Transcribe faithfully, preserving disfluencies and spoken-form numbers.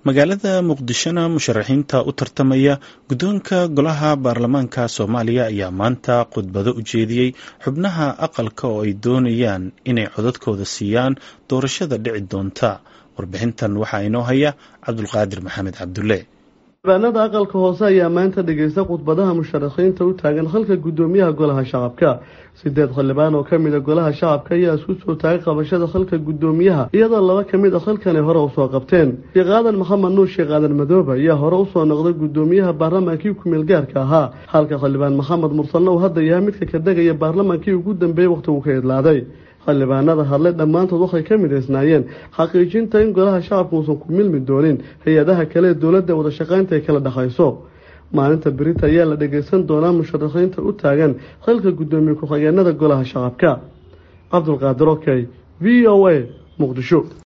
magaalada muqdishona musharaxiinta u tartamaya guddoonka golaha baarlamaanka soomaaliya ayaa maanta khudbado u jeediyey xubnaha aqalka oo ay doonayaan inay codadkooda siiyaan doorashada dhici doonta. warbixintan waxaa inoo haya cabdulqaadir maxamed cabdulle. xildhibaanada aqalka hoose ayaa maanta dhageysta khudbadaha musharaxiinta u taagan halka guddoomiyaha golaha shacabka. sideed xildhibaan oo kamid a golaha shacabka ayaa isku soo taagay qabashada halka guddoomiyaha, iyadoo laba kamid a halkanay hore usoo qabteen. sheekh aadan maxamed nuur sheekh aadan madoobe ayaa hore usoo noqday guddoomiyaha baarlamaankii ku-meel gaarka ahaa, halka xildhibaan maxamed mursalna uu hadda yahay midka ka degaya baarlamaankii ugu dambeeyey waqti uu ka idlaaday. xildhibaanada hadlay dhammaantood waxay ka midaysnaayeen xaqiijinta in golaha shacabka uusan ku milmi doonin hay-adaha kale ee dowladda wada shaqaynta ay kala dhexayso. maalinta berita ayaa la dhageysan doonaa musharaxiinta u taagan xilka guddoomiye ku-xigeenada golaha shacabka. cabdulqaadir okey, v o a, muqdisho.